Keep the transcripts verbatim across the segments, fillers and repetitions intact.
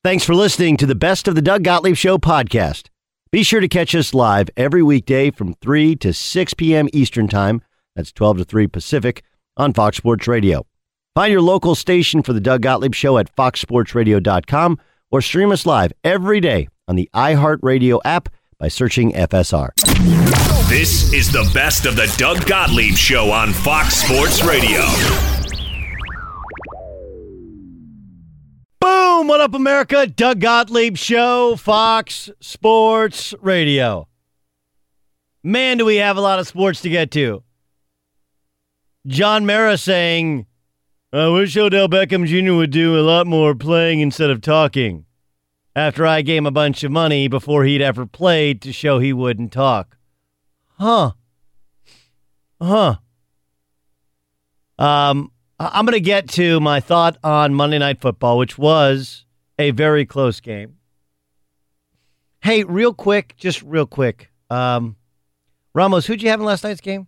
Thanks for listening to the Best of the Doug Gottlieb Show podcast. Be sure to catch us live every weekday from three to six p.m. Eastern Time. That's twelve to three Pacific on Fox Sports Radio. Find your local station for the Doug Gottlieb Show at fox sports radio dot com or stream us live every day on the iHeartRadio app by searching F S R. This is the Best of the Doug Gottlieb Show on Fox Sports Radio. Boom! What up, America? Doug Gottlieb Show, Fox Sports Radio. Man, do we have a lot of sports to get to. John Mara saying, I wish Odell Beckham Junior would do a lot more playing instead of talking. After I gave him a bunch of money before he'd ever played to show he wouldn't talk. Huh. Huh. Um, I'm going to get to my thought on Monday Night Football, which was a very close game. Hey, real quick, just real quick. Um, Ramos, who'd you have in last night's game?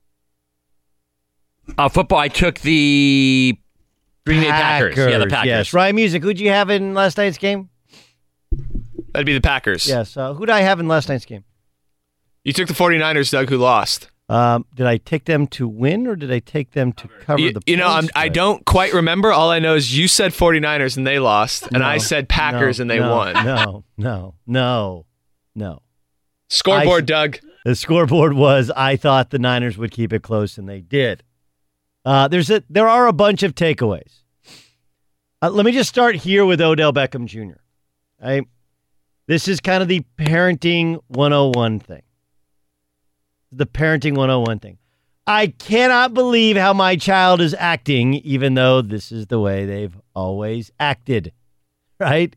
Uh, football, I took the Green Bay Packers. Packers. Yeah, the Packers. Yes. Ryan Music, who'd you have in last night's game? That'd be the Packers. Yes. Uh, who'd I have in last night's game? You took the 49ers, Doug, who lost. Um, did I take them to win or did I take them to cover You, the you know, I'm, points? I don't quite remember. All I know is you said 49ers and they lost, and No, I said Packers no, and they no, won. No, no, no, no. Scoreboard, I- Doug. The scoreboard was I thought the Niners would keep it close, and they did. Uh, there's a there are a bunch of takeaways. Uh, let me just start here with Odell Beckham Junior I, this is kind of the parenting one oh one thing. The parenting one oh one thing. I cannot believe how my child is acting, even though this is the way they've always acted, right?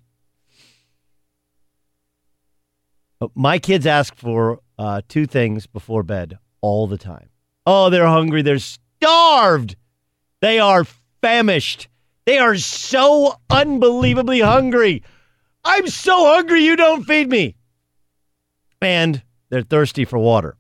My kids ask for uh, two things before bed all the time. Oh, they're hungry. They're starved. They are famished. They are so unbelievably hungry. I'm so hungry you don't feed me. And they're thirsty for water.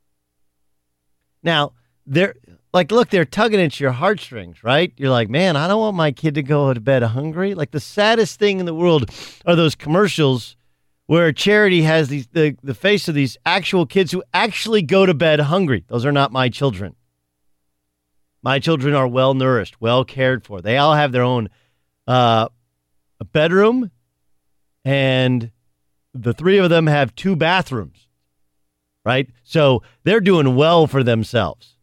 Now, they're like, look, they're tugging at your heartstrings, right? You're like, man, I don't want my kid to go to bed hungry. Like the saddest thing in the world are those commercials where charity has these the, the face of these actual kids who actually go to bed hungry. Those are not my children. My children are well-nourished, well cared for. They all have their own uh, bedroom, and the three of them have two bathrooms, right? So they're doing well for themselves.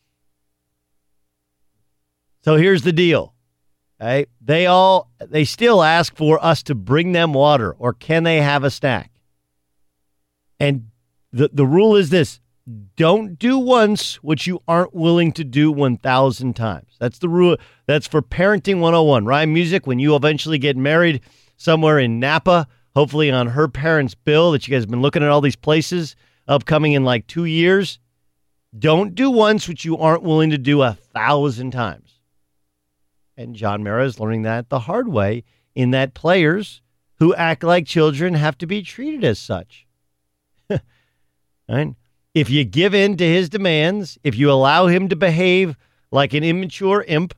So here's the deal. Okay? They all they still ask for us to bring them water, or can they have a snack? And the, the rule is this. Don't do once what you aren't willing to do one thousand times. That's the rule. That's for parenting one oh one. Ryan Music, when you eventually get married somewhere in Napa, hopefully on her parents' bill that you guys have been looking at all these places upcoming in like two years, don't do once what you aren't willing to do a thousand times. And John Mara is learning that the hard way in that players who act like children have to be treated as such. Right? If you give in to his demands, if you allow him to behave like an immature imp,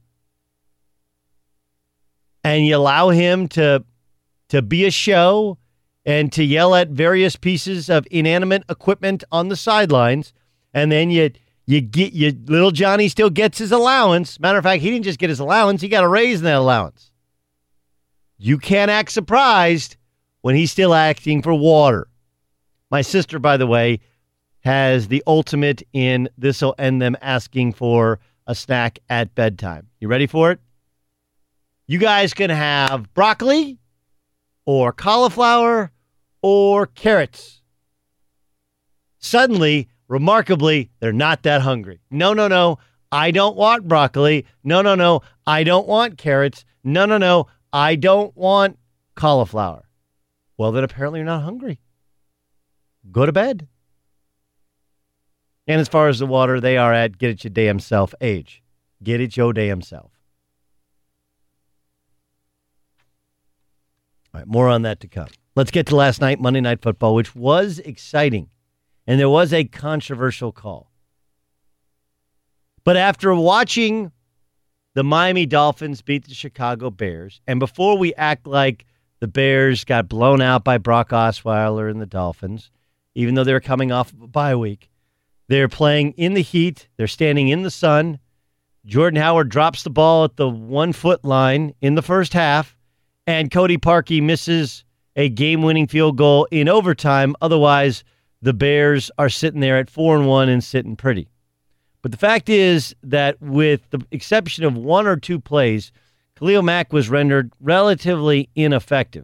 and you allow him to, to be a show and to yell at various pieces of inanimate equipment on the sidelines, and then you you get you little Johnny still gets his allowance. Matter of fact, he didn't just get his allowance, he got a raise in that allowance. You can't act surprised when he's still asking for water. My sister, by the way, has the ultimate in this will end them asking for a snack at bedtime. You ready for it? You guys can have broccoli or cauliflower or carrots. Suddenly, remarkably, they're not that hungry. No, no, no. I don't want broccoli. No, no, no. I don't want carrots. No, no, no. I don't want cauliflower. Well, then apparently you're not hungry. Go to bed. And as far as the water, they are at get it your damn self age. Get it your damn self. All right, more on that to come. Let's get to last night, Monday Night Football, which was exciting. And there was a controversial call. But after watching the Miami Dolphins beat the Chicago Bears, and before we act like the Bears got blown out by Brock Osweiler and the Dolphins, even though they were coming off of a bye week. They're playing in the heat. They're standing in the sun. Jordan Howard drops the ball at the one-foot line in the first half, and Cody Parkey misses a game-winning field goal in overtime. Otherwise, the Bears are sitting there at four and one and sitting pretty. But the fact is that with the exception of one or two plays, Khalil Mack was rendered relatively ineffective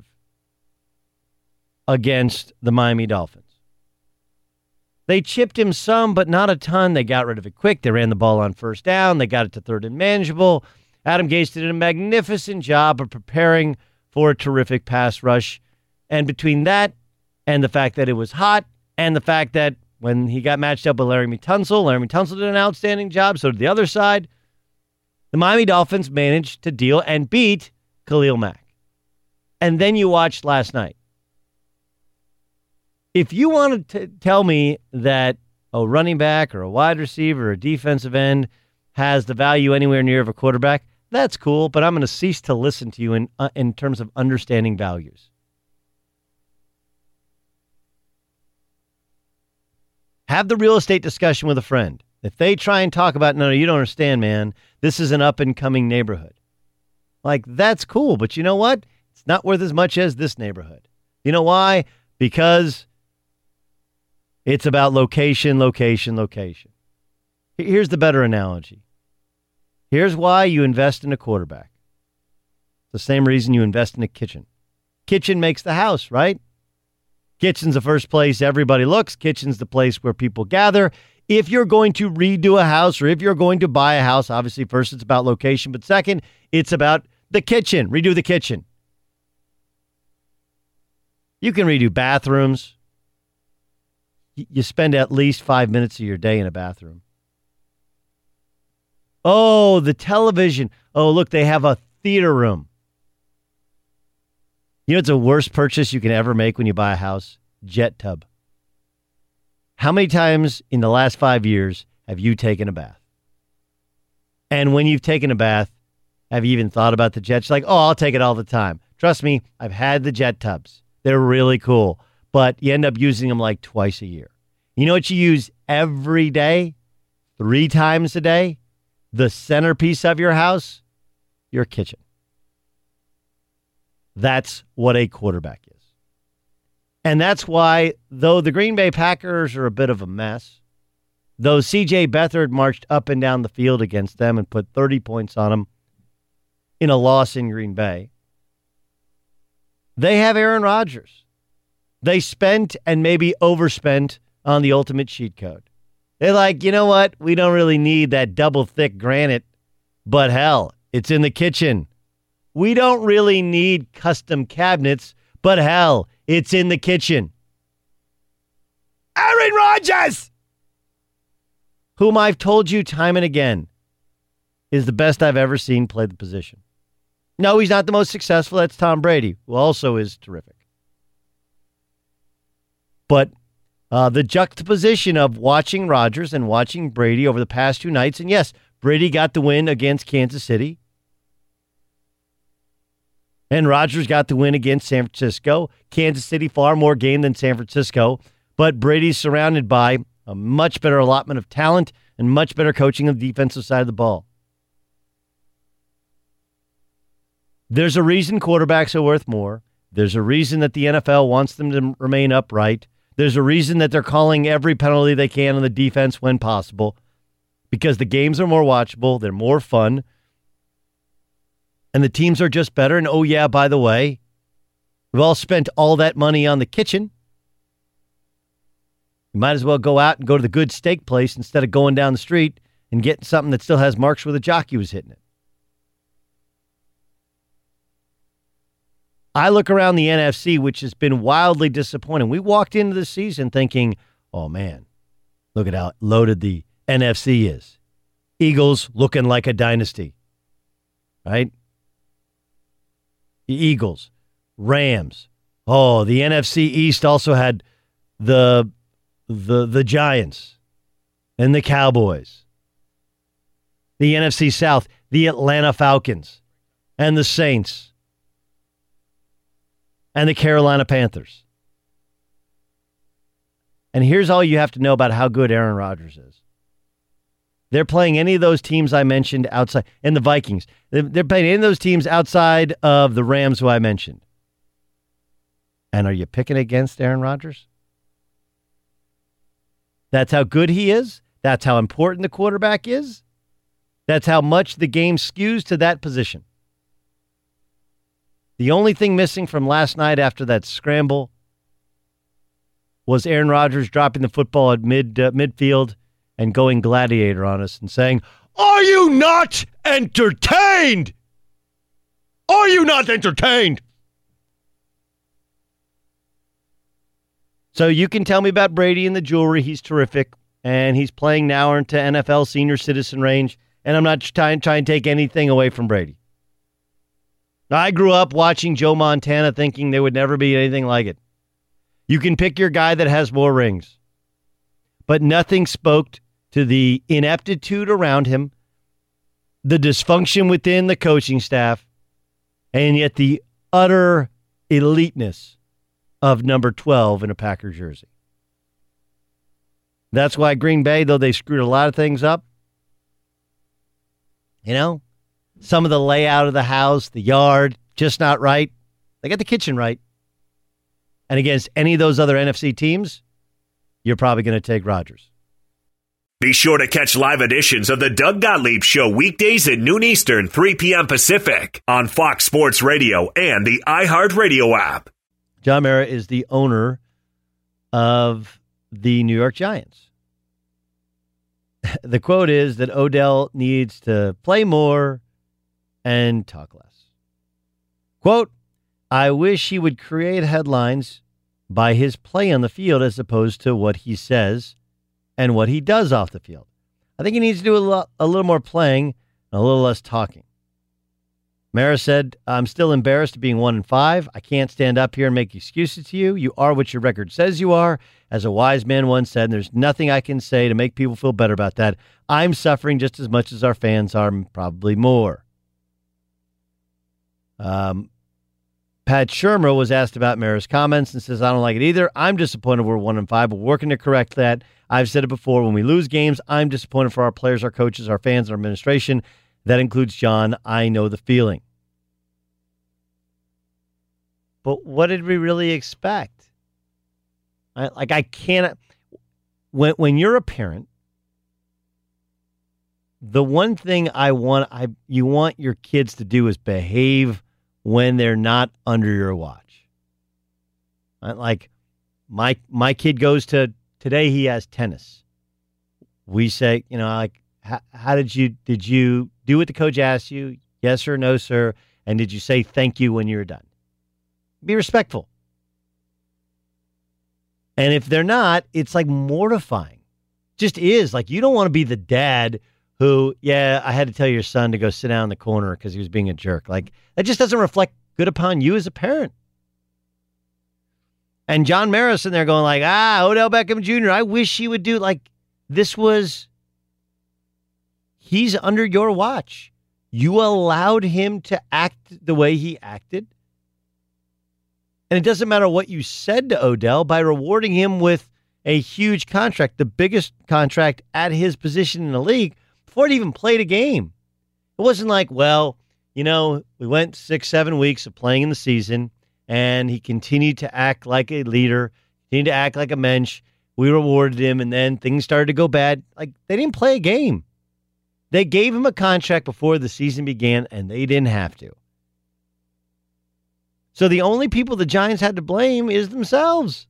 against the Miami Dolphins. They chipped him some, but not a ton. They got rid of it quick. They ran the ball on first down. They got it to third and manageable. Adam Gase did a magnificent job of preparing for a terrific pass rush. And between that and the fact that it was hot and the fact that when he got matched up with Laramie Tunsil, Laramie Tunsil did an outstanding job, so did the other side. The Miami Dolphins managed to deal and beat Khalil Mack. And then you watched last night. If you wanted to tell me that a running back or a wide receiver or a defensive end has the value anywhere near of a quarterback, that's cool, but I'm going to cease to listen to you in uh, in terms of understanding values. Have the real estate discussion with a friend. If they try and talk about, no, no, you don't understand, man, this is an up-and-coming neighborhood. Like, that's cool, but you know what? It's not worth as much as this neighborhood. You know why? Because it's about location, location, location. Here's the better analogy. Here's why you invest in a quarterback. The same reason you invest in a kitchen. Kitchen makes the house, right? Kitchen's the first place everybody looks. Kitchen's the place where people gather. If you're going to redo a house or if you're going to buy a house, obviously first it's about location, but second, it's about the kitchen. Redo the kitchen. You can redo bathrooms. You spend at least five minutes of your day in a bathroom. Oh, the television. Oh, look, they have a theater room. You know, it's the worst purchase you can ever make when you buy a house? Jet tub. How many times in the last five years have you taken a bath? And when you've taken a bath, have you even thought about the jets? Like, oh, I'll take it all the time. Trust me, I've had the jet tubs. They're really cool, but you end up using them like twice a year. You know what you use every day? Three times a day? The centerpiece of your house? Your kitchen. That's what a quarterback is. And that's why, though the Green Bay Packers are a bit of a mess, though C J Beathard marched up and down the field against them and put thirty points on them in a loss in Green Bay, they have Aaron Rodgers. They spent and maybe overspent on the ultimate cheat code. They're like, you know what? We don't really need that double thick granite, but hell, it's in the kitchen. We don't really need custom cabinets, but hell, it's in the kitchen. Aaron Rodgers, whom I've told you time and again, is the best I've ever seen play the position. No, he's not the most successful. That's Tom Brady, who also is terrific. But uh, the juxtaposition of watching Rodgers and watching Brady over the past two nights, and yes, Brady got the win against Kansas City, and Rodgers got the win against San Francisco. Kansas City, far more game than San Francisco, but Brady's surrounded by a much better allotment of talent and much better coaching on the defensive side of the ball. There's a reason quarterbacks are worth more. There's a reason that the N F L wants them to remain upright. There's a reason that they're calling every penalty they can on the defense when possible, because the games are more watchable, they're more fun, and the teams are just better. And oh yeah, by the way, we've all spent all that money on the kitchen. You might as well go out and go to the good steak place instead of going down the street and getting something that still has marks where the jockey was hitting it. I look around the N F C, which has been wildly disappointing. We walked into the season thinking, oh man, look at how loaded the N F C is. Eagles looking like a dynasty, right? The Eagles, Rams. Oh, the N F C East also had the the the Giants and the Cowboys. The N F C South, the Atlanta Falcons and the Saints. and the Carolina Panthers. And here's all you have to know about how good Aaron Rodgers is. They're playing any of those teams I mentioned outside, and the Vikings. They're playing any of those teams outside of the Rams who I mentioned. And are you picking against Aaron Rodgers? That's how good he is. That's how important the quarterback is. That's how much the game skews to that position. The only thing missing from last night after that scramble was Aaron Rodgers dropping the football at mid uh, midfield and going gladiator on us and saying, "Are you not entertained? Are you not entertained?" So you can tell me about Brady and the jewelry. He's terrific, and he's playing now into N F L senior citizen range, and I'm not trying, trying to take anything away from Brady. I grew up watching Joe Montana thinking there would never be anything like it. You can pick your guy that has more rings, but nothing spoke to the ineptitude around him, the dysfunction within the coaching staff, and yet the utter eliteness of number twelve in a Packer jersey. That's why Green Bay, though they screwed a lot of things up, you know, some of the layout of the house, the yard, just not right. They got the kitchen right. And against any of those other N F C teams, you're probably going to take Rodgers. Be sure to catch live editions of the Doug Gottlieb Show weekdays at noon Eastern, three p.m. Pacific on Fox Sports Radio and the iHeartRadio app. John Mara is the owner of the New York Giants. The quote is that Odell needs to play more and talk less. Quote, "I wish he would create headlines by his play on the field as opposed to what he says and what he does off the field. I think he needs to do a, lot, a little more playing and a little less talking." Mara said, "I'm still embarrassed of being one and five. I can't stand up here and make excuses to you. You are what your record says you are. As a wise man once said, and there's nothing I can say to make people feel better about that. I'm suffering just as much as our fans are, probably more." Um, Pat Shermer was asked about Mara's comments and says, "I don't like it either. I'm disappointed we're one and five, but working to correct that. I've said it before. When we lose games, I'm disappointed for our players, our coaches, our fans, and our administration. That includes John. I know the feeling." But what did we really expect? I, like, I can't. When when you're a parent, the one thing I want, I you want your kids to do is behave when they're not under your watch. Like, my my kid goes to today. He has tennis. We say, you know, like, how, how did you did you do what the coach asked you? Yes or no, sir? And did you say thank you when you were done? Be respectful. And if they're not, it's like mortifying. Just is. Like, you don't want to be the dad who, yeah, I had to tell your son to go sit down in the corner because he was being a jerk. Like, that just doesn't reflect good upon you as a parent. And John Mara sitting there going like, ah, Odell Beckham Junior, I wish he would do, like, this was, he's under your watch. You allowed him to act the way he acted. And it doesn't matter what you said to Odell by rewarding him with a huge contract, the biggest contract at his position in the league, before he even played a game. It wasn't like, well, you know, we went six, seven weeks of playing in the season, and he continued to act like a leader, continued to act like a mensch. We rewarded him, and then things started to go bad. Like, they didn't play a game. They gave him a contract before the season began, and they didn't have to. So the only people the Giants had to blame is themselves.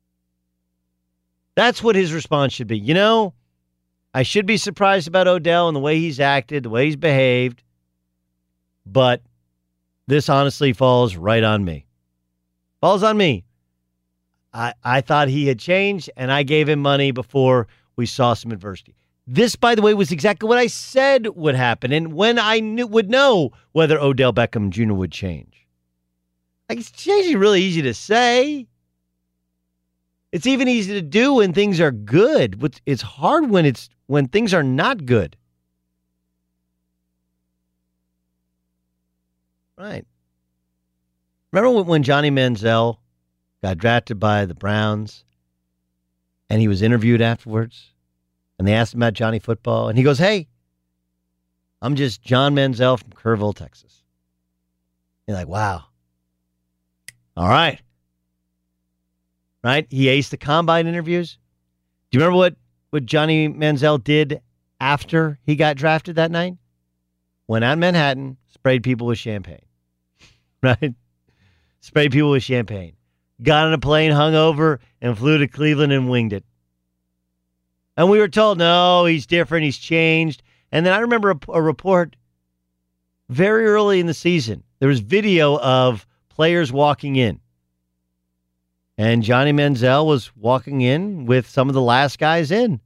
That's what his response should be. You know, I should be surprised about Odell and the way he's acted, the way he's behaved, but this honestly falls right on me. Falls on me. I, I thought he had changed, and I gave him money before we saw some adversity. This, by the way, was exactly what I said would happen, and when I knew, would know whether Odell Beckham Junior would change. Like, it's changing really easy to say. It's even easy to do when things are good. It's hard when it's when things are not good. Right. Remember when Johnny Manziel got drafted by the Browns and he was interviewed afterwards and they asked him about Johnny football and he goes, hey, I'm just John Manziel from Kerrville, Texas. You're like, wow. All right. Right? He aced the combine interviews. Do you remember what, what Johnny Manziel did after he got drafted that night? Went out in Manhattan, sprayed people with champagne. Right? Sprayed people with champagne. Got on a plane, hung over, and flew to Cleveland and winged it. And we were told, no, he's different, he's changed. And then I remember a, a report very early in the season. There was video of players walking in. And Johnny Manziel was walking in with some of the last guys in.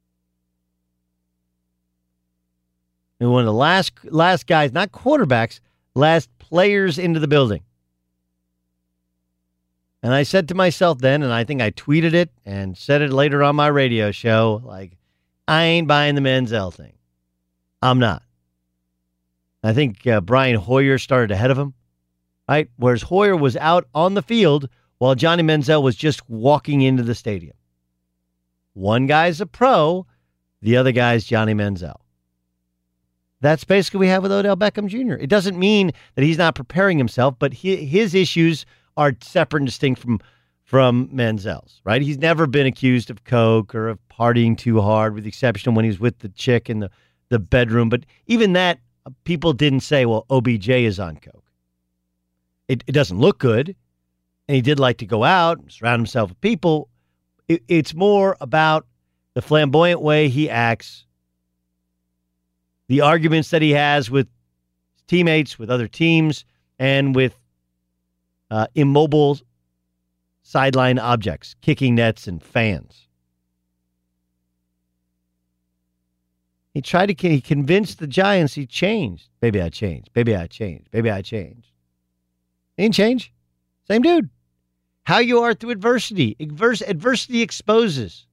And one of the last last guys, not quarterbacks, last players into the building. And I said to myself then, and I think I tweeted it and said it later on my radio show, like, I ain't buying the Manziel thing. I'm not. I think uh, Brian Hoyer started ahead of him, right? Whereas Hoyer was out on the field while Johnny Manziel was just walking into the stadium. One guy's a pro, the other guy's Johnny Manziel. That's basically what we have with Odell Beckham Junior It doesn't mean that he's not preparing himself, but he, his issues are separate and distinct from, from Manziel's, right? He's never been accused of coke or of partying too hard, with the exception of when he was with the chick in the, the bedroom. But even that, people didn't say, well, O B J is on coke. It, it doesn't look good. And he did like to go out and surround himself with people. It, it's more about the flamboyant way he acts, the arguments that he has with teammates, with other teams, and with uh, immobile sideline objects, kicking nets and fans. He tried to he convinced the Giants he changed. Maybe I changed. Maybe I changed. Maybe I changed. He didn't change. Same dude. How you are through adversity. Advers- adversity exposes.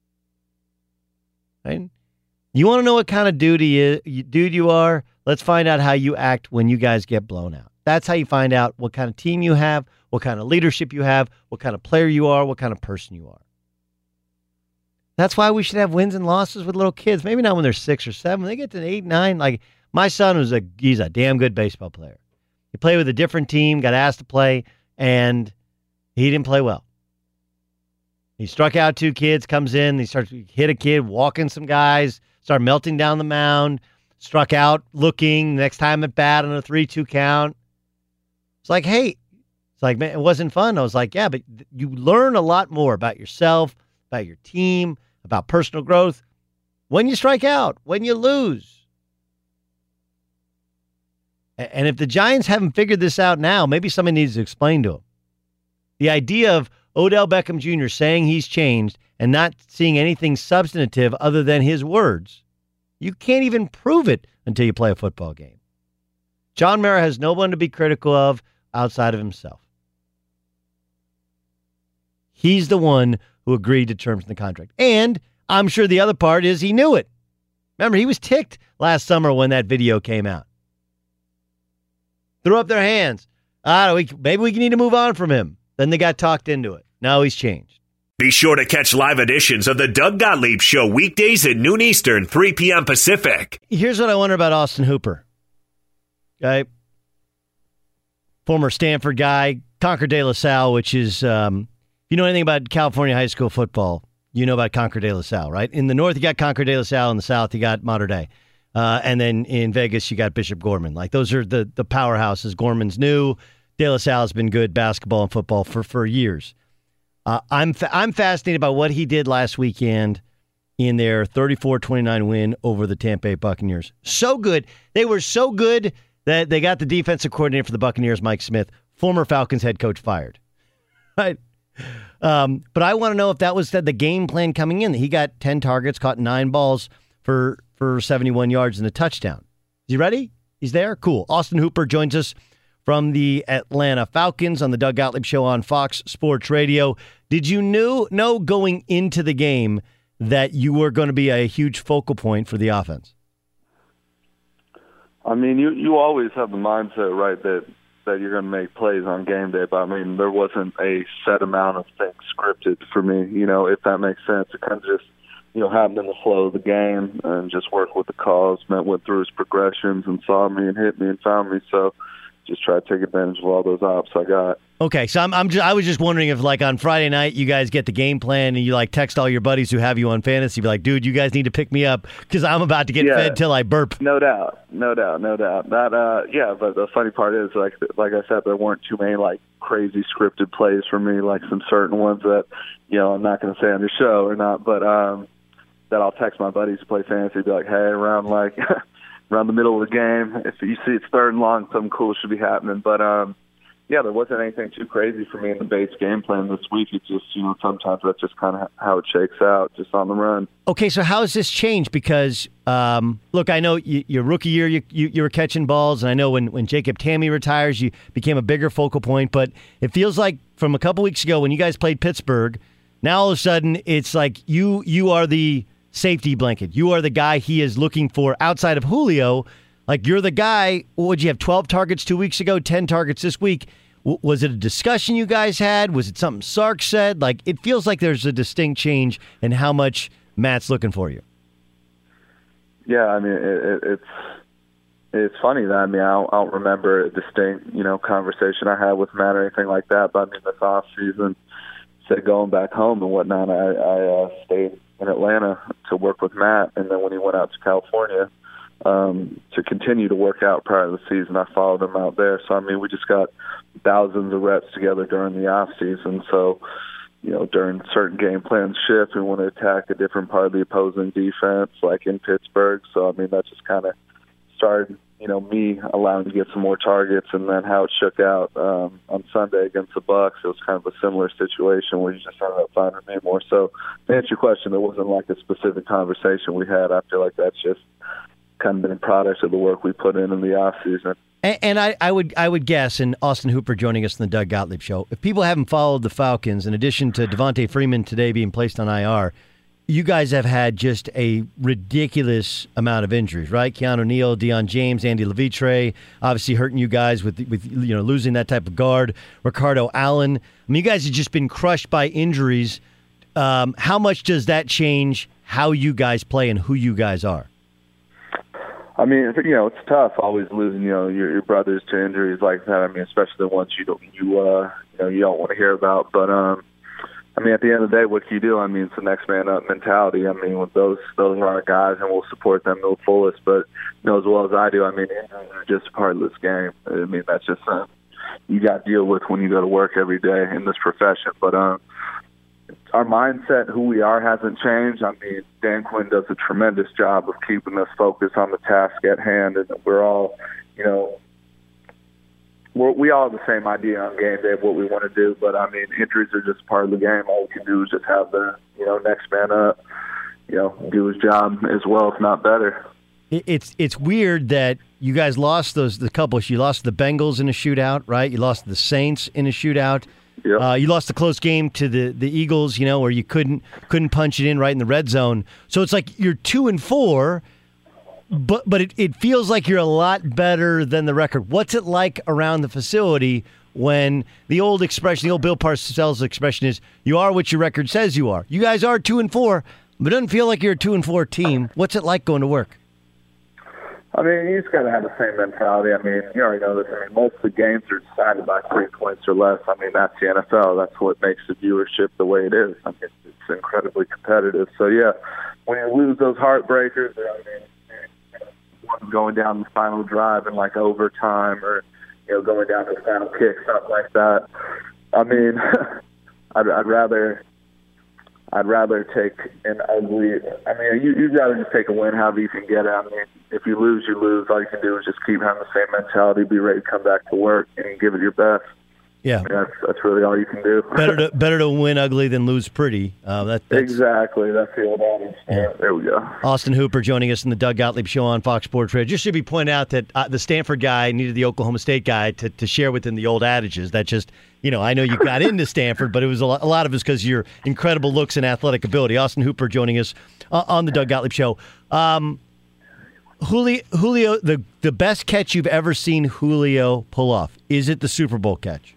Right? You want to know what kind of dude, he is, dude you are? Let's find out how you act when you guys get blown out. That's how you find out what kind of team you have, what kind of leadership you have, what kind of player you are, what kind of person you are. That's why we should have wins and losses with little kids. Maybe not when they're six or seven. When they get to eight, nine. Like my son was a, he's a damn good baseball player. He played with a different team, got asked to play, and he didn't play well. He struck out two kids, comes in, he starts to hit a kid, walking some guys, started melting down the mound, struck out looking, next time at bat on a three two count. It's like, hey, it's like, man, it wasn't fun. I was like, yeah, but you learn a lot more about yourself, about your team, about personal growth when you strike out, when you lose. And if the Giants haven't figured this out now, maybe somebody needs to explain to them. The idea of Odell Beckham Junior saying he's changed and not seeing anything substantive other than his words, you can't even prove it until you play a football game. John Mara has no one to be critical of outside of himself. He's the one who agreed to terms in the contract. And I'm sure the other part is he knew it. Remember, he was ticked last summer when that video came out. Threw up their hands. Ah, we, maybe we need to move on from him. Then they got talked into it. Now he's changed. Be sure to catch live editions of the Doug Gottlieb Show weekdays at noon Eastern, three p.m. Pacific. Here's what I wonder about Austin Hooper. Okay. Former Stanford guy, Concord de La Salle, which is, um, if you know anything about California high school football, you know about Concord de La Salle, right? In the north, you got Concord de La Salle. In the south, you got Mater Dei. Uh, and then in Vegas, you got Bishop Gorman. Like, those are the, the powerhouses. Gorman's new. De La Salle has been good basketball and football for, for years. Uh, I'm fa- I'm fascinated by what he did last weekend in their thirty-four twenty-nine win over the Tampa Bay Buccaneers. So good. They were so good that they got the defensive coordinator for the Buccaneers, Mike Smith, former Falcons head coach, fired. Right? Um, but I want to know if that was the game plan coming in. He got ten targets, caught nine balls for, for seventy-one yards and a touchdown. Is he ready? He's there? Cool. Austin Hooper joins us from the Atlanta Falcons on the Doug Gottlieb Show on Fox Sports Radio. Did you knew, know going into the game that you were going to be a huge focal point for the offense? I mean, you, you always have the mindset, right, that that you're going to make plays on game day. But, I mean, there wasn't a set amount of things scripted for me, you know, if that makes sense. It kind of just, you know, happened in the flow of the game and just worked with the calls. Matt went through his progressions and saw me and hit me and found me. So just try to take advantage of all those ops I got. Okay, so I'm, I'm just, I was just wondering if, like, on Friday night you guys get the game plan and you, like, text all your buddies who have you on fantasy, be like, dude, you guys need to pick me up because I'm about to get yeah, fed till I burp. No doubt, no doubt, no doubt. That, uh, yeah, but the funny part is, like, like I said, there weren't too many, like, crazy scripted plays for me, like some certain ones that, you know, I'm not going to say on the show or not, but um, that I'll text my buddies who play fantasy, be like, hey, around, like, around the middle of the game, if you see it's third and long, something cool should be happening. But, um, yeah, there wasn't anything too crazy for me in the base game plan this week. It's just, you know, sometimes that's just kind of how it shakes out, just on the run. Okay, so how has this changed? Because, um, look, I know you, your rookie year you, you you were catching balls, and I know when, when Jacob Tamme retires, you became a bigger focal point. But it feels like from a couple weeks ago when you guys played Pittsburgh, now all of a sudden it's like you you are the safety blanket. You are the guy he is looking for outside of Julio. Like, you're the guy. Would you have twelve targets two weeks ago, ten targets this week? W- was it a discussion you guys had? Was it something Sark said? Like, it feels like there's a distinct change in how much Matt's looking for you. Yeah, I mean, it, it, it's it's funny that, I mean, I don't, I don't remember a distinct, you know, conversation I had with Matt or anything like that. But, I mean, this off season, said going back home and whatnot, I, I uh, stayed in Atlanta to work with Matt. And then when he went out to California, Um, to continue to work out prior to the season, I followed him out there. So, I mean, we just got thousands of reps together during the off season. So, you know, during certain game plans shift, we want to attack a different part of the opposing defense, like in Pittsburgh. So, I mean, that just kind of started, you know, me allowing to get some more targets, and then how it shook out um, on Sunday against the Bucs. It was kind of a similar situation where you just ended up finding me more. So, to answer your question, there wasn't like a specific conversation we had. I feel like that's just kind of been a product of the work we put in in the off season. And, and I, I would I would guess, and Austin Hooper joining us in the Doug Gottlieb Show, if people haven't followed the Falcons, in addition to Devontae Freeman today being placed on I R, you guys have had just a ridiculous amount of injuries, right? Keanu Neal, Deion James, Andy Levitre, obviously hurting you guys with with you know losing that type of guard. Ricardo Allen. I mean, you guys have just been crushed by injuries. Um, how much does that change how you guys play and who you guys are? I mean, you know, it's tough always losing, you know, your, your brothers to injuries like that. I mean, especially the ones you don't, you, uh, you know, you don't want to hear about. But, um, I mean, at the end of the day, what can you do? I mean, it's the next man up mentality. I mean, with those, those are our guys, and we'll support them to the fullest. But, you know, as well as I do, I mean, injuries are just a part of this game. I mean, that's just something you got to deal with when you go to work every day in this profession. But, um, our mindset, who we are, hasn't changed. I mean, Dan Quinn does a tremendous job of keeping us focused on the task at hand, and we're all, you know, we're, we all have the same idea on game day of what we want to do. But, I mean, injuries are just part of the game. All we can do is just have the, you know, next man up, you know, do his job as well, if not better. It's it's weird that you guys lost those the couple. You lost the Bengals in a shootout, right? You lost the Saints in a shootout. Yep. Uh, you lost a close game to the, the Eagles, you know, where you couldn't couldn't punch it in right in the red zone. So it's like you're two and four, but but it, it feels like you're a lot better than the record. What's it like around the facility when the old expression, the old Bill Parcells expression is, you are what your record says you are? You guys are two and four, but it doesn't feel like you're a two and four team. What's it like going to work? I mean, you just got to have the same mentality. I mean, you already know this. I mean, most of the games are decided by three points or less. I mean, that's the N F L. That's what makes the viewership the way it is. I mean, it's incredibly competitive. So, yeah, when you lose those heartbreakers, I mean, one going down the final drive in, like, overtime or, you know, going down to the final kick, something like that. I mean, I'd, I'd rather... I'd rather take an ugly. I mean, you you'd rather just take a win, however you can get it. I mean, if you lose, you lose. All you can do is just keep having the same mentality, be ready to come back to work, and give it your best. Yeah, I mean, that's that's really all you can do. better to better to win ugly than lose pretty. Uh, that that's, exactly. That's the old adage. Yeah. There we go. Austin Hooper joining us in the Doug Gottlieb Show on Fox Sports Radio. Just should be pointed out that uh, the Stanford guy needed the Oklahoma State guy to, to share within the old adages. That just, you know, I know you got into Stanford, but it was a lot, a lot of it's because your incredible looks and athletic ability. Austin Hooper joining us uh, on the Doug Gottlieb Show. Um, Julio, Julio, the the best catch you've ever seen Julio pull off, is it the Super Bowl catch?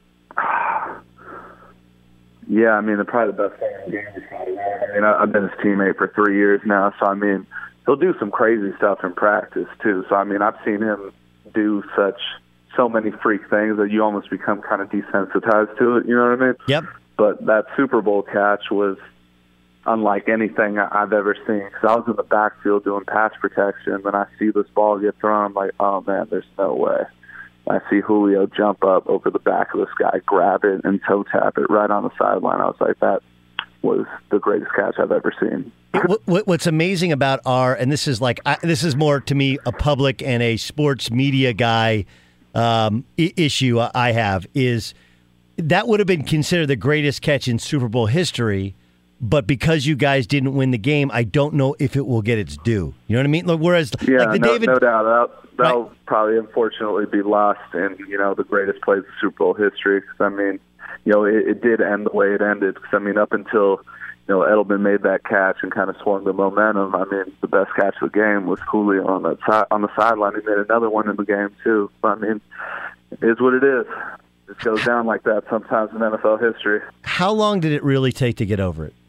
Yeah, I mean, the probably the best thing in the game is probably that. I mean, I- I've been his teammate for three years now, so I mean, he'll do some crazy stuff in practice too. So I mean, I've seen him do such so many freak things that you almost become kind of desensitized to it. You know what I mean? Yep. But that Super Bowl catch was unlike anything I- I've ever seen. Because I was in the backfield doing pass protection, and I see this ball get thrown. I'm like, oh man, there's no way. I see Julio jump up over the back of this guy, grab it, and toe tap it right on the sideline. I was like, that was the greatest catch I've ever seen. What, what, what's amazing about our, and this is like, I, this is more to me a public and a sports media guy um, I- issue I have, is that would have been considered the greatest catch in Super Bowl history, but because you guys didn't win the game, I don't know if it will get its due. You know what I mean? Like, whereas, Yeah, like the no, David, no doubt. That, that'll Right. probably unfortunately be lost in, you know, the greatest plays of Super Bowl history. Because, I mean, you know, it, it did end the way it ended. Because, I mean, up until, you know, Edelman made that catch and kind of swung the momentum, I mean, the best catch of the game was Julio on that side, on the sideline. He made another one in the game, too. But, I mean, it is what it is. It goes down like that sometimes in N F L history. how long did it really take to get over it?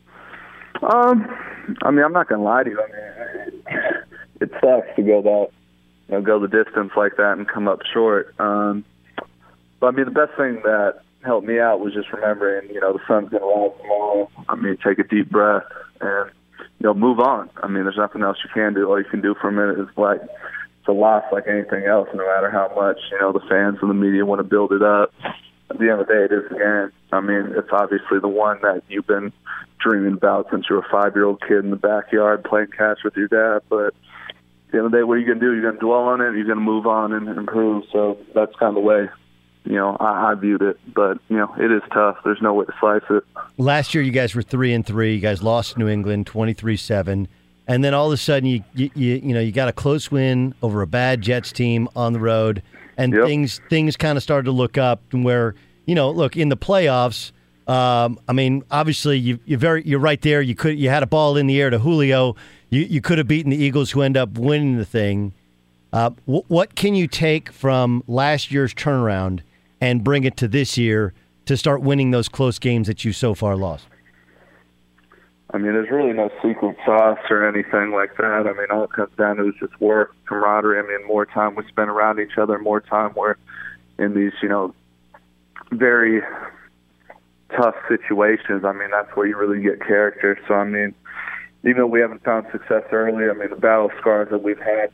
Um, I mean, I'm not gonna lie to you. I mean, it sucks to go that, you know, go the distance like that and come up short. Um, but I mean, the best thing that helped me out was just remembering, you know, the sun's gonna rise tomorrow. I mean, take a deep breath and, you know, move on. I mean, there's nothing else you can do. All you can do for a minute is like, it's a loss like anything else, no matter how much, you know, the fans and the media want to build it up. At the end of the day, it is a game. I mean, it's obviously the one that you've been dreaming about since you were a five-year-old kid in the backyard playing catch with your dad. But at the end of the day, what are you going to do? You're going to dwell on it. You're going to move on and improve. So that's kind of the way, you know, I, I viewed it. But, you know, it is tough. There's no way to slice it. Last year, you guys were three and three. You guys lost to New England twenty-three seven, and then all of a sudden, you you you, you know you got a close win over a bad Jets team on the road, and Yep. things things kind of started to look up. Where you know, look in the playoffs. Um, I mean, obviously, you you very you're right there. You could you had a ball in the air to Julio. You you could have beaten the Eagles, who end up winning the thing. Uh, w- what can you take from last year's turnaround and bring it to this year to start winning those close games that you so far lost? I mean, there's really no secret sauce or anything like that. I mean, all it comes down to is just work, camaraderie. I mean, more time we spend around each other, more time we're in these, you know, very tough situations. I mean, that's where you really get character. So, I mean, even though we haven't found success early, I mean, the battle scars that we've had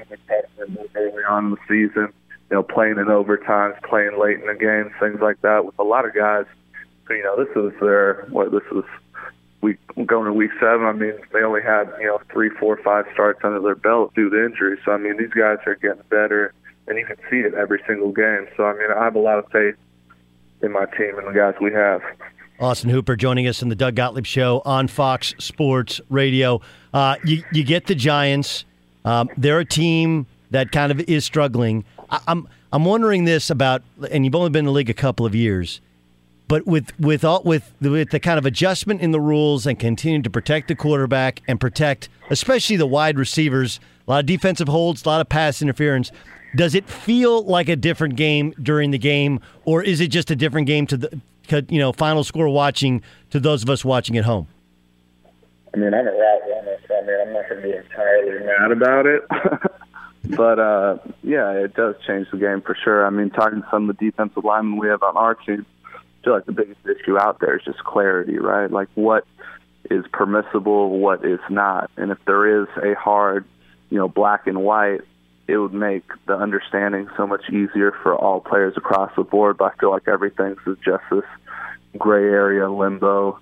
early on in the season, you know, playing in overtimes, playing late in the games, things like that with a lot of guys. So, you know, this was their, what, this was week, going to week seven. I mean, they only had, you know, three, four, five starts under their belt due to injury. So, I mean, these guys are getting better, and you can see it every single game. So, I mean, I have a lot of faith in my team and the guys we have. Austin Hooper joining us in the Doug Gottlieb Show on Fox Sports Radio. Uh, you, you get the Giants. Um, they're a team that kind of is struggling. I, I'm I'm wondering this about, and you've only been in the league a couple of years, but with with all with the, with the kind of adjustment in the rules and continuing to protect the quarterback and protect especially the wide receivers, a lot of defensive holds, a lot of pass interference. Does it feel like a different game during the game, or is it just a different game to the you know final score watching to those of us watching at home? I mean, I'm a rat runner, so I mean, I'm not going to be entirely mad about it. But, uh, yeah, it does change the game for sure. I mean, talking to some of the defensive linemen we have on our team, I feel like the biggest issue out there is just clarity, right? Like, what is permissible, what is not. And if there is a hard, you know, black and white, it would make the understanding so much easier for all players across the board. But I feel like everything's just this gray area, limbo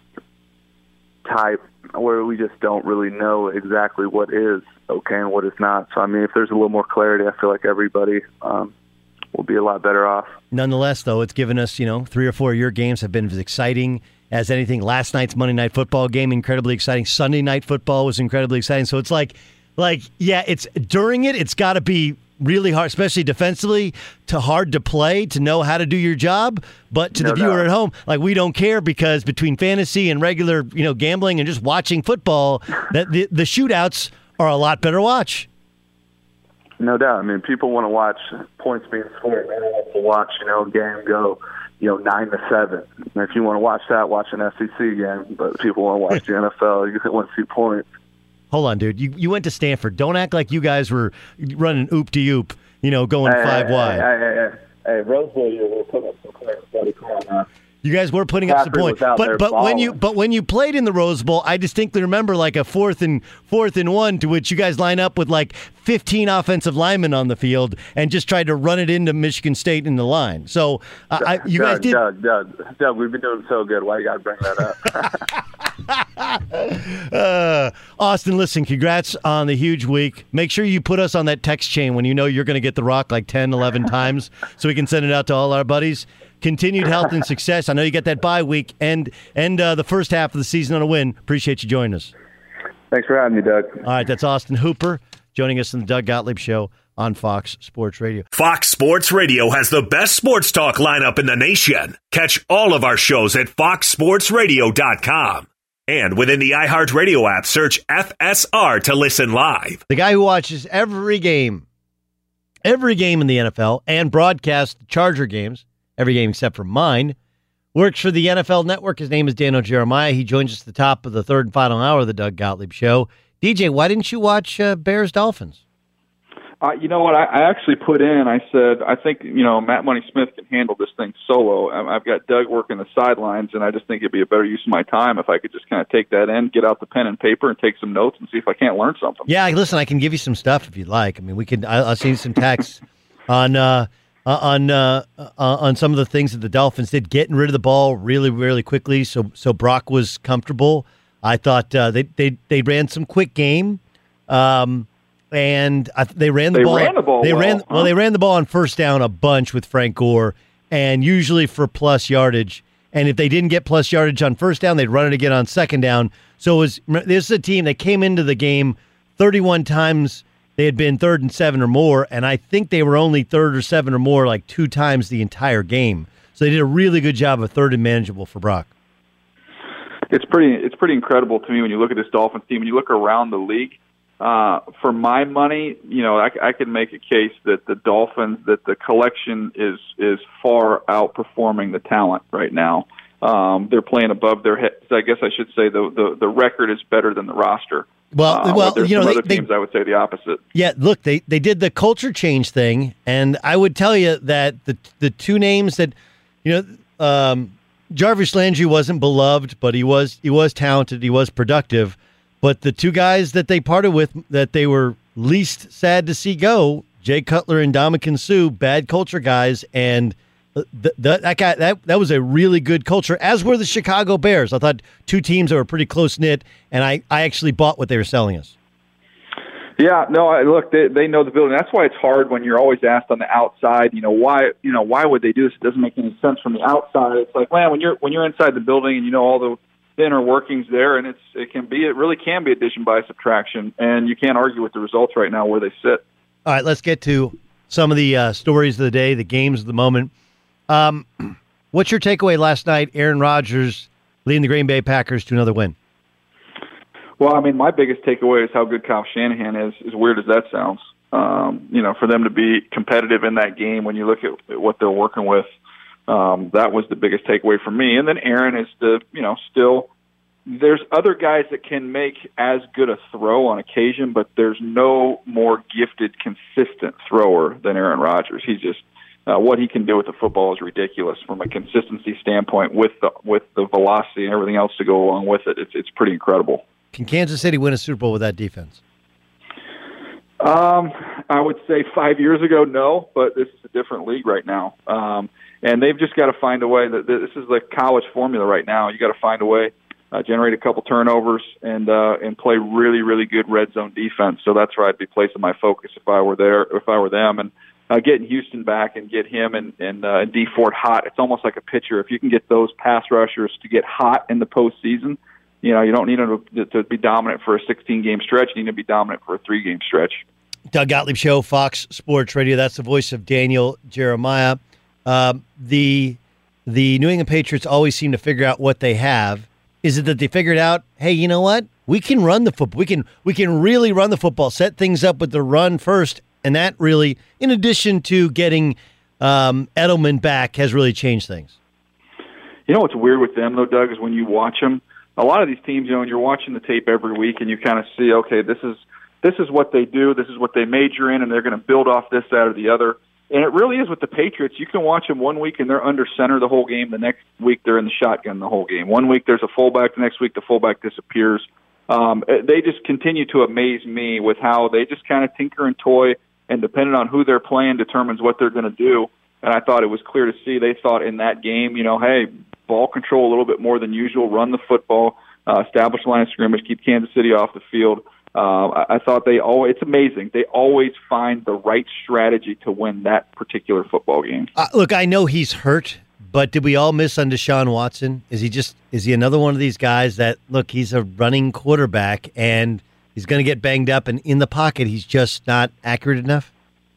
type where we just don't really know exactly what is okay and what is not. So, I mean, if there's a little more clarity, I feel like everybody um, will be a lot better off. Nonetheless, though, it's given us, you know, three or four of your games have been as exciting as anything. Last night's Monday Night Football game, incredibly exciting. Sunday Night Football was incredibly exciting. So it's like, like, yeah, it's during it, it's got to be really hard, especially defensively, to hard to play, to know how to do your job. But to No the viewer doubt. at home, like, we don't care because between fantasy and regular, you know, gambling and just watching football, that the, the shootouts are a lot better watch. No doubt. I mean, people want to watch points being scored. They don't want to watch, you know, a game go, you know, nine to seven. And if you want to watch that, watch an S E C game. But people want to watch the N F L. You want to see points. Hold on, dude. You you went to Stanford. Don't act like you guys were running oop de oop. You know, going hey, five hey, wide. Hey, hey, hey, hey, Rose Bowl, you were putting up some points, buddy. Come on, man. You guys were putting up some points, but but when you but when you played in the Rose Bowl, I distinctly remember like a fourth and fourth and one to which you guys line up with like fifteen offensive linemen on the field and just tried to run it into Michigan State in the line. So uh, I, you Doug, guys did. Doug, Doug, Doug, we've been doing so good. Why you got to bring that up? uh, Austin, listen, congrats on the huge week. Make sure you put us on that text chain when you know you're going to get the rock like ten, eleven times so we can send it out to all our buddies. Continued health and success. I know you got that bye week and and uh, the first half of the season on a win. Appreciate you joining us. Thanks for having me, Doug. All right, that's Austin Hooper joining us in the Doug Gottlieb Show on Fox Sports Radio. Fox Sports Radio has the best sports talk lineup in the nation. Catch all of our shows at fox sports radio dot com. And within the iHeartRadio app, search F S R to listen live. The guy who watches every game, every game in the N F L and broadcasts the Charger games, every game except for mine, works for the N F L Network. His name is Daniel Jeremiah. He joins us at the top of the third and final hour of the Doug Gottlieb Show. D J, why didn't you watch uh, Bears-Dolphins? Uh, you know what? I, I actually put in, I said, I think, you know, Matt Money Smith can handle this thing solo. I, I've got Doug working the sidelines, and I just think it'd be a better use of my time if I could just kind of take that in, get out the pen and paper, and take some notes and see if I can't learn something. Yeah, listen, I can give you some stuff if you'd like. I mean, we could. I, I'll send you some texts on uh, uh, on uh, uh, on some of the things that the Dolphins did, getting rid of the ball really, really quickly, so so Brock was comfortable. I thought uh, they they they ran some quick game. Um, And I, they ran the they ball. Ran the ball they well, ran huh? well. They ran the ball on first down a bunch with Frank Gore, and usually for plus yardage. And if they didn't get plus yardage on first down, they'd run it again on second down. So it was this is a team that came into the game thirty-one times. They had been third and seven or more, and I think they were only third or seven or more like two times the entire game. So they did a really good job of third and manageable for Brock. It's pretty. It's pretty incredible to me when you look at this Dolphins team and you look around the league. Uh, for my money, you know, I, I can make a case that the Dolphins, that the collection is is far outperforming the talent right now. Um, they're playing above their heads. I guess I should say the the, the record is better than the roster. Well, uh, well, there's you know, some they, other teams they, I would say the opposite. Yeah, look, they they did the culture change thing, and I would tell you that the the two names that, you know, um, Jarvis Landry wasn't beloved, but he was he was talented, he was productive. But the two guys that they parted with that they were least sad to see go, Jay Cutler and Ndamukong Suh, bad culture guys, and th- th- that guy that that was a really good culture, as were the Chicago Bears. I thought two teams that were pretty close-knit, and I, I actually bought what they were selling us. Yeah, no, I, look, they they know the building. That's why it's hard when you're always asked on the outside, you know, why you know why would they do this? It doesn't make any sense from the outside. It's like, man, when you're when you're inside the building and you know all the the inner workings there, and it's it can be it really can be addition by subtraction, and you can't argue with the results right now where they sit. All right, let's get to some of the uh, stories of the day, the games of the moment. Um, what's your takeaway last night? Aaron Rodgers leading the Green Bay Packers to another win. Well, I mean, my biggest takeaway is how good Kyle Shanahan is. As weird as that sounds, um, you know, for them to be competitive in that game when you look at what they're working with. Um, that was the biggest takeaway for me. And then Aaron is the, you know, still, there's other guys that can make as good a throw on occasion, but there's no more gifted, consistent thrower than Aaron Rodgers. He's just, uh, what he can do with the football is ridiculous from a consistency standpoint with the, with the velocity and everything else to go along with it. It's, it's pretty incredible. Can Kansas City win a Super Bowl with that defense? Um, I would say five years ago, no, but this is a different league right now. Um, And they've just got to find a way. That this is the college formula right now. You got to find a way, uh, generate a couple turnovers, and uh, and play really, really good red zone defense. So that's where I'd be placing my focus if I were there, if I were them, and uh, getting Houston back and get him and and, uh, and D Ford hot. It's almost like a pitcher. If you can get those pass rushers to get hot in the postseason, you know you don't need them to, to be dominant for a sixteen game stretch. You need to be dominant for a three game stretch. Doug Gottlieb Show, Fox Sports Radio. That's the voice of Daniel Jeremiah. Um, the the New England Patriots always seem to figure out what they have, Is it that they figured out, hey, you know what? We can run the football. We can we can really run the football, set things up with the run first, and that really, in addition to getting um, Edelman back, has really changed things. You know what's weird with them, though, Doug, is when you watch them, a lot of these teams, you know, and you're watching the tape every week, and you kind of see, okay, this is this is what they do, this is what they major in, and they're going to build off this, that, or the other. And it really is with the Patriots. You can watch them one week and they're under center the whole game. The next week they're in the shotgun the whole game. One week there's a fullback. The next week the fullback disappears. Um, they just continue to amaze me with how they just kind of tinker and toy, and depending on who they're playing determines what they're going to do. And I thought it was clear to see they thought in that game, you know, hey, ball control a little bit more than usual, run the football, uh, establish line of scrimmage, keep Kansas City off the field. Uh, I, I thought they always, it's amazing. They always find the right strategy to win that particular football game. Uh, look, I know he's hurt, but did we all miss on Deshaun Watson? Is he just, is he another one of these guys that, look, he's a running quarterback and he's going to get banged up, and in the pocket he's just not accurate enough?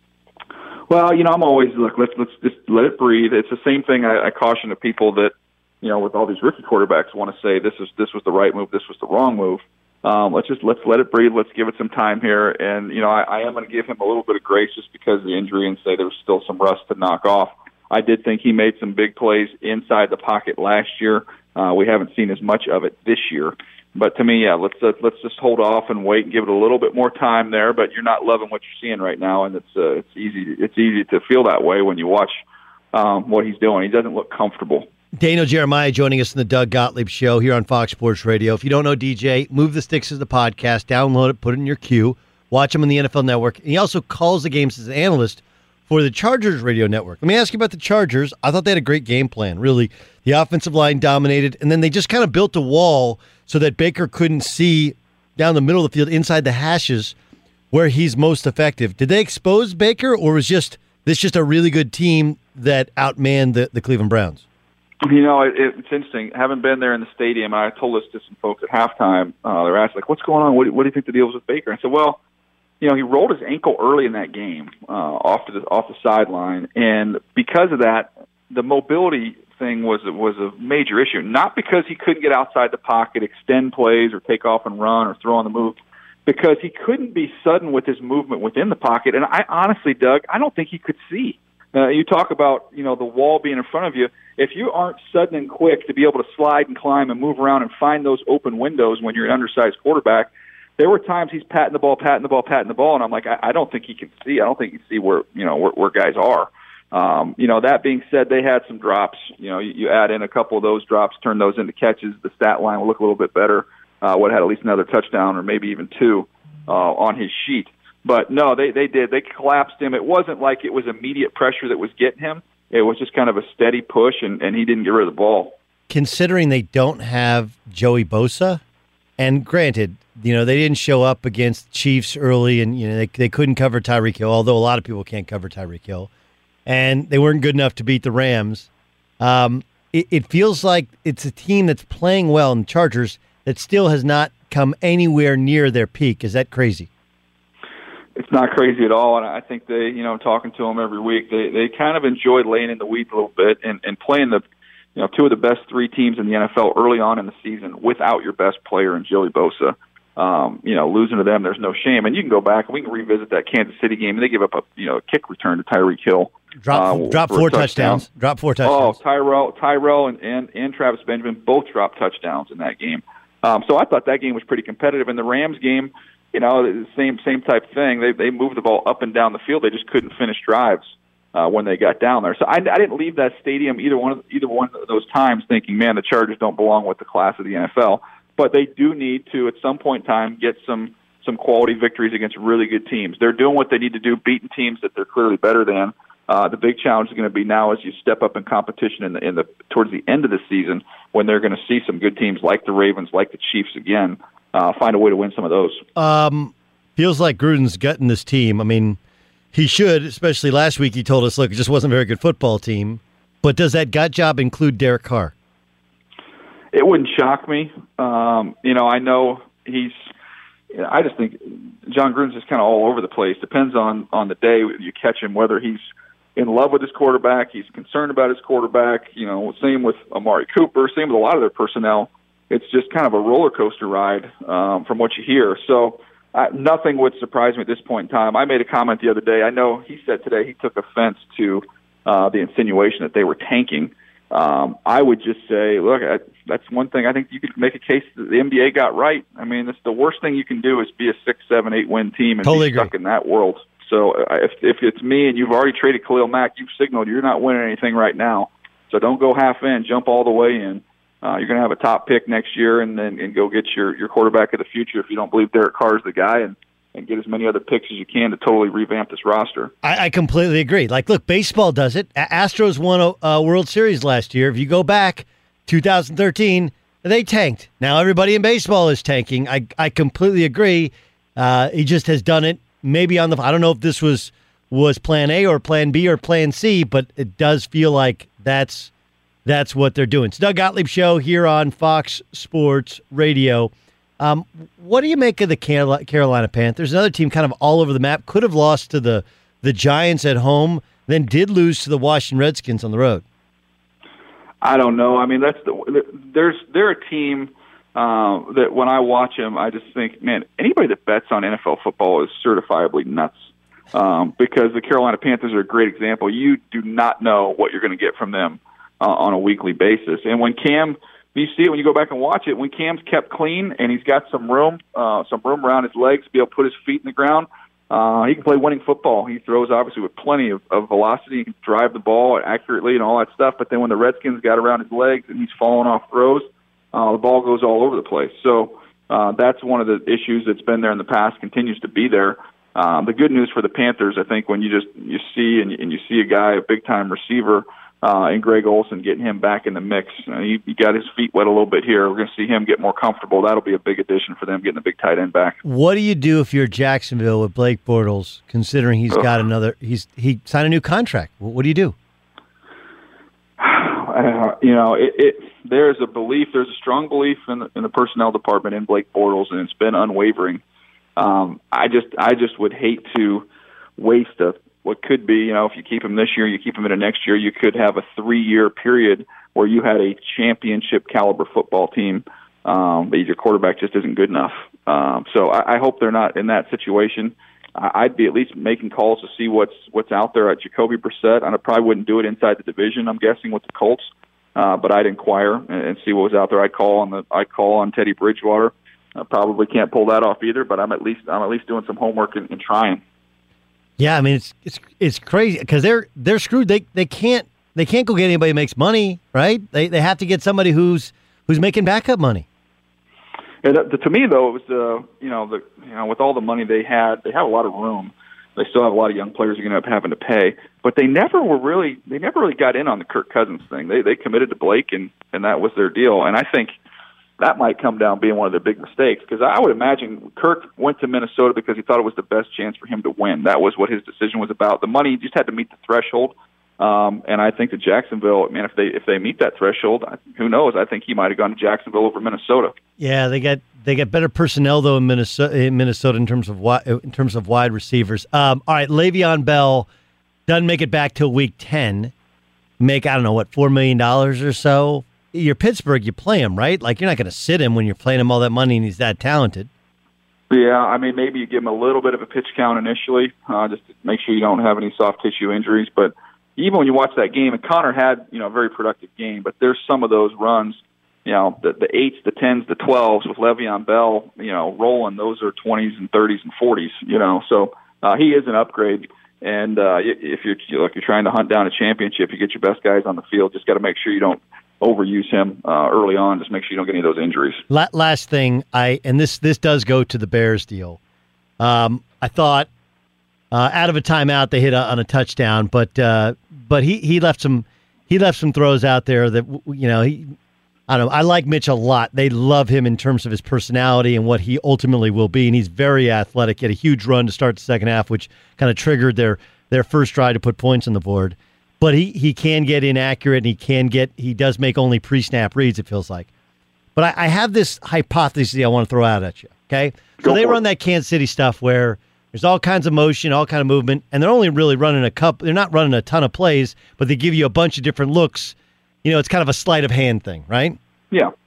Well, you know, I'm always, look, let's, let's just let it breathe. It's the same thing I, I caution to people that, you know, with all these rookie quarterbacks want to say this is, this was the right move, this was the wrong move. Um, let's just let's let it breathe. Let's give it some time here, and you know I, I am going to give him a little bit of grace just because of the injury, and say there's still some rust to knock off. I did think he made some big plays inside the pocket last year. Uh, we haven't seen as much of it this year, but to me, yeah, let's uh, let's just hold off and wait and give it a little bit more time there. But you're not loving what you're seeing right now, and it's uh, it's easy it's easy to feel that way when you watch um, what he's doing. He doesn't look comfortable. Daniel Jeremiah joining us in the Doug Gottlieb Show here on Fox Sports Radio. If you don't know D J, Move the Sticks is the podcast. Download it, put it in your queue. Watch him on the N F L Network. And he also calls the games as an analyst for the Chargers radio network. Let me ask you about the Chargers. I thought they had a great game plan, really. The offensive line dominated, and then they just kind of built a wall so that Baker couldn't see down the middle of the field, inside the hashes, where he's most effective. Did they expose Baker, or was just this just a really good team that outmanned the, the Cleveland Browns? You know, it, it's interesting. Having been there in the stadium, I told this to some folks at halftime. Uh, they're asking, like, what's going on? What, what do you think the deal is with Baker? I said, well, you know, he rolled his ankle early in that game uh, off to the off the sideline, and because of that, the mobility thing was was a major issue. Not because he couldn't get outside the pocket, extend plays, or take off and run, or throw on the move, because he couldn't be sudden with his movement within the pocket. And I honestly, Doug, I don't think he could see. Uh, you talk about, you know, the wall being in front of you. If you aren't sudden and quick to be able to slide and climb and move around and find those open windows when you're an undersized quarterback, there were times he's patting the ball, patting the ball, patting the ball, and I'm like, I, I don't think he can see. I don't think he can see where, you know, where, where guys are. Um, you know, that being said, they had some drops. You know, you, you add in a couple of those drops, turn those into catches, the stat line will look a little bit better. Uh, would have had at least another touchdown or maybe even two uh, on his sheet. But no, they, they did. They collapsed him. It wasn't like it was immediate pressure that was getting him. It was just kind of a steady push, and, and he didn't get rid of the ball. Considering they don't have Joey Bosa, and granted, you know, they didn't show up against Chiefs early, and you know they they couldn't cover Tyreek Hill, although a lot of people can't cover Tyreek Hill, and they weren't good enough to beat the Rams. Um, it, it feels like it's a team that's playing well in the Chargers that still has not come anywhere near their peak. Is that crazy? It's not crazy at all, and I think they, you know, talking to them every week, they they kind of enjoyed laying in the weeds a little bit and, and playing the, you know, two of the best three teams in the N F L early on in the season without your best player in Joey Bosa. Um, you know, losing to them, there's no shame, and you can go back and we can revisit that Kansas City game. And they give up a, you know, a kick return to Tyreek Hill. Drop, uh, drop four touchdown. touchdowns. Drop four touchdowns. Oh, Tyrell, Tyrell, and, and and Travis Benjamin both dropped touchdowns in that game. Um, so I thought that game was pretty competitive. In the Rams game, you know, same same type of thing. They they moved the ball up and down the field. They just couldn't finish drives uh, when they got down there. So I, I didn't leave that stadium either one of either one of those times thinking, man, the Chargers don't belong with the class of the N F L. But they do need to, at some point in time, get some some quality victories against really good teams. They're doing what they need to do, beating teams that they're clearly better than. Uh, the big challenge is going to be now as you step up in competition in the in the towards the end of the season when they're going to see some good teams like the Ravens, like the Chiefs again. Uh, find a way to win some of those. Um, feels like Gruden's gutting this team. I mean, he should, especially last week he told us, look, it just wasn't a very good football team. But does that gut job include Derek Carr? It wouldn't shock me. Um, you know, I know he's you know, – I just think John Gruden's just kind of all over the place. Depends on, on the day you catch him, whether he's in love with his quarterback, he's concerned about his quarterback. You know, same with Amari Cooper, same with a lot of their personnel. it's just kind of a roller coaster ride um, from what you hear. So uh, nothing would surprise me at this point in time. I made a comment the other day. I know he said today he took offense to uh, the insinuation that they were tanking. Um, I would just say, look, I, that's one thing I think you could make a case that the N B A got right. I mean, it's the worst thing you can do is be a six, seven, eight win team and totally be stuck agree. in that world. So uh, if if it's me and you've already traded Khalil Mack, you've signaled you're not winning anything right now. So don't go half in, jump all the way in. Uh, you're going to have a top pick next year, and then and go get your, your quarterback of the future if you don't believe Derek Carr is the guy, and, and get as many other picks as you can to totally revamp this roster. I, I completely agree. Like, look, baseball does it. A- Astros won a, a World Series last year. If you go back, two thousand thirteen, they tanked. Now everybody in baseball is tanking. I I completely agree. Uh, he just has done it maybe on the – I don't know if this was was plan A or plan B or plan C, but it does feel like that's – That's what they're doing. It's Doug Gottlieb Show here on Fox Sports Radio. Um, what do you make of the Carolina Panthers? Another team kind of all over the map. Could have lost to the, the Giants at home, then did lose to the Washington Redskins on the road. I don't know. I mean, that's the there's they're a team uh, that when I watch them, I just think, man, anybody that bets on N F L football is certifiably nuts. Um, because the Carolina Panthers are a great example. You do not know what you're going to get from them Uh, on a weekly basis. And when Cam, you see it when you go back and watch it, when Cam's kept clean and he's got some room, uh, some room around his legs to be able to put his feet in the ground, uh, he can play winning football. He throws obviously with plenty of, of velocity. He can drive the ball accurately and all that stuff. But then when the Redskins got around his legs and he's falling off throws, uh, the ball goes all over the place. So uh, that's one of the issues that's been there in the past, continues to be there. Um, the good news for the Panthers, I think, when you just you see and, and you see a guy, a big time receiver, Uh, and Greg Olsen, getting him back in the mix. Uh, he, he got his feet wet a little bit here. We're going to see him get more comfortable. That'll be a big addition for them, getting a big tight end back. What do you do if you're Jacksonville with Blake Bortles, considering he's Ugh. got another, he's he signed a new contract? What do you do? Uh, you know, it, it, there's a belief, there's a strong belief in the, in the personnel department in Blake Bortles, and it's been unwavering. Um, I just, I just would hate to waste a what could be, you know, if you keep him this year, you keep him into next year, you could have a three-year period where you had a championship caliber football team, um, but your quarterback just isn't good enough. Um, so I, I hope they're not in that situation. I'd be at least making calls to see what's what's out there at Jacoby Brissett. I probably wouldn't do it inside the division, I'm guessing, with the Colts, uh, but I'd inquire and, and see what was out there. I'd call on the I'd call on Teddy Bridgewater. I probably can't pull that off either, but I'm at least I'm at least doing some homework and, and trying. Yeah, I mean it's it's it's crazy because they're they're screwed. They they can't they can't go get anybody who makes money, right? They they have to get somebody who's who's making backup money. And uh, to me, though, it was uh, you know the you know with all the money they had, they have a lot of room. They still have a lot of young players you're going to end up having to pay, but they never were really they never really got in on the Kirk Cousins thing. They they committed to Blake, and and that was their deal. And I think that might come down being one of their big mistakes, because I would imagine Kirk went to Minnesota because he thought it was the best chance for him to win. That was what his decision was about. The money just had to meet the threshold, um, and I think that Jacksonville, man, if they if they meet that threshold, who knows? I think he might have gone to Jacksonville over Minnesota. Yeah, they got they got better personnel though in Minnesota in Minnesota in terms of wide, in terms of wide receivers. Um, all right, Le'Veon Bell doesn't make it back till week ten. Make I don't know what four million dollars or so. You're Pittsburgh, you play him, right? Like, you're not going to sit him when you're playing him all that money and he's that talented. Yeah, I mean, maybe you give him a little bit of a pitch count initially, uh, just to make sure you don't have any soft tissue injuries. But even when you watch that game, and Connor had, you know, a very productive game, but there's some of those runs, you know, the, the eights, the tens, the twelves with Le'Veon Bell, you know, rolling, those are twenties and thirties and forties, you know. So uh, he is an upgrade. And uh, if you're, look, you're trying to hunt down a championship, you get your best guys on the field, just got to make sure you don't overuse him uh, early on. Just make sure you don't get any of those injuries. Last thing, I and this this does go to the Bears deal. Um, I thought uh, out of a timeout they hit a, on a touchdown, but uh, but he, he left some he left some throws out there that you know he I don't know. I like Mitch a lot. They love him in terms of his personality and what he ultimately will be, and he's very athletic. He had a huge run to start the second half, which kind of triggered their their first try to put points on the board. But he, he can get inaccurate, and he can get he does make only pre-snap reads, it feels like. But I, I have this hypothesis I want to throw out at you, okay? So Go they for run it. that Kansas City stuff where there's all kinds of motion, all kind of movement, and they're only really running a couple. They're not running a ton of plays, but they give you a bunch of different looks. You know, it's kind of a sleight of hand thing, right? Yeah.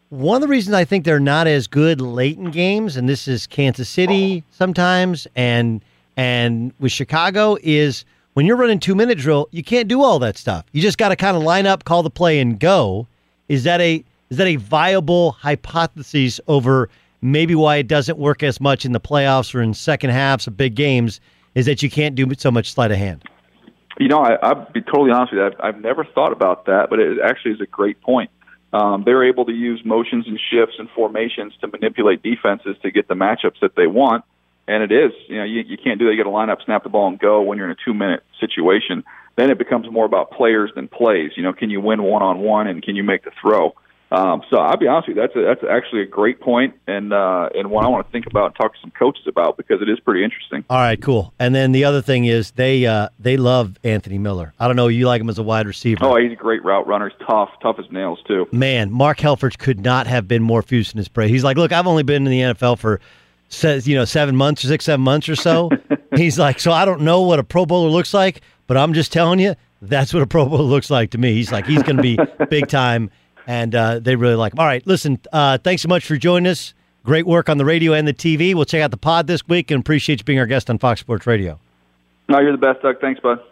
one of the reasons I think they're not as good late in games, and this is Kansas City sometimes, and and with Chicago, is when you're running two-minute drill, you can't do all that stuff. You just got to kind of line up, call the play, and go. Is that a is that a viable hypothesis over maybe why it doesn't work as much in the playoffs or in second halves of big games, is that you can't do so much sleight of hand? You know, I, I'll be totally honest with you. I've, I've never thought about that, but it actually is a great point. Um, they're able to use motions and shifts and formations to manipulate defenses to get the matchups that they want. And it is, you know, you, you can't do that. You got to line up, snap the ball, and go when you're in a two-minute situation. Then it becomes more about players than plays. You know, can you win one-on-one, and can you make the throw? Um, so I'll be honest with you, that's a, that's actually a great point, and uh, and one I want to think about and talk to some coaches about, because it is pretty interesting. All right, cool. And then the other thing is they uh, they love Anthony Miller. I don't know, you like him as a wide receiver. Oh, he's a great route runner. He's tough, tough as nails too. Man, Mark Helfrich could not have been more fused in his praise. He's like, look, I've only been in the N F L for says you know seven months or six, seven months or so. He's like, so I don't know what a Pro Bowler looks like, but I'm just telling you, that's what a Pro Bowler looks like to me. He's like, he's going to be big time. And uh, they really like him. All right, listen, uh, thanks so much for joining us. Great work on the radio and the T V. We'll check out the pod this week and appreciate you being our guest on Fox Sports Radio. No, you're the best, Doug. Thanks, bud.